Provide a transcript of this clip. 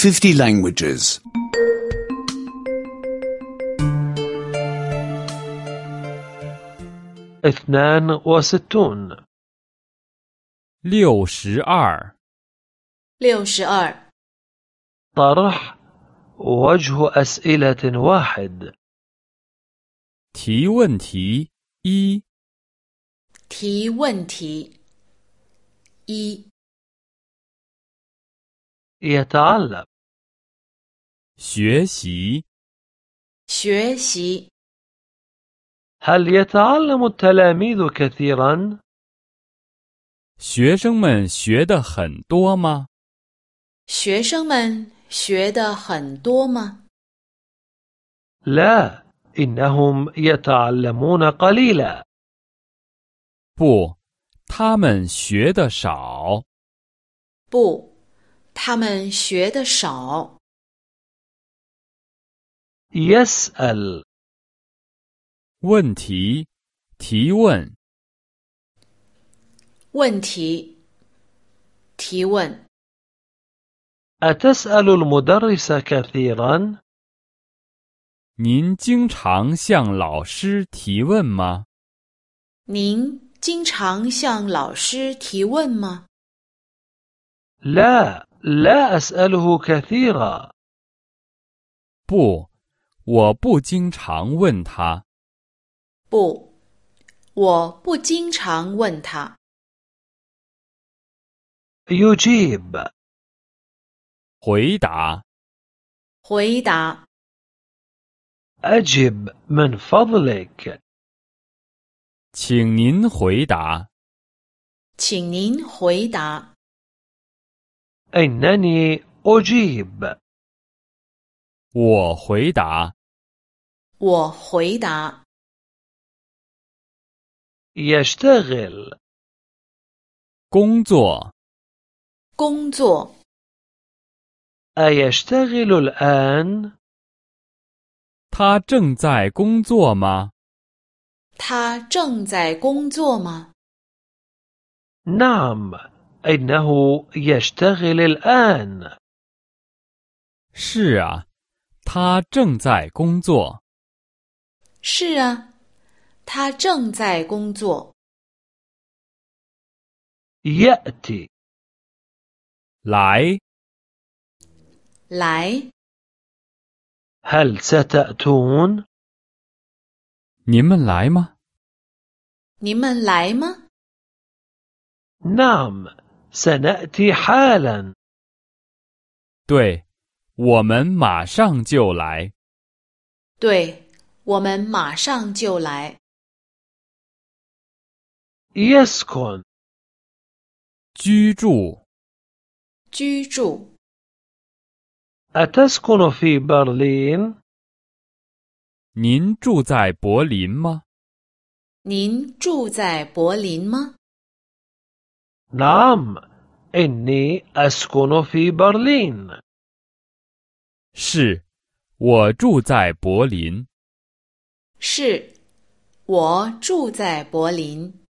50 languages. 62 62 62 طرح وجه أسئلة واحد 提问题一提问题一 يتعلم 学习学习 هل يتعلم التلاميذ كثيرا؟ 学生们学得很多吗？ 学生们学得很多吗？ لا إنهم يتعلمون قليلا 不，他们学得少。 不，他们学得少。 يسأل 问题，提问， 问题提问 أتسأل المدرس كثيرا؟ 您经常向老师提问吗？ 您经常向老师提问吗？ لا أسأله كثيرا 不，我不经常问他。 不，我不经常问他。 يجيب 回答， 回答 أجب من فضلك 请您回答。 请您回答。 إنني أجيب 我回答。 我回答。 يشتغل 工作， 工作 أيشتغل الآن؟ 他正在工作吗？ 他正在工作吗？ نعم إنه يشتغل الآن 是啊，他正在工作。 是啊，他正在工作。 يأتي 来， 来， هل ستأتون؟ 你们来吗？ 你们来吗？ نعم سنأتي حالا 对，我们马上就来。 对，我们马上就来。 يسكن 居住， 居住， أتسكن في برلين؟ 您住在柏林吗？ 您住在柏林吗？ نعم إني أسكن في برلين 是，我住在柏林。 是，我住在柏林。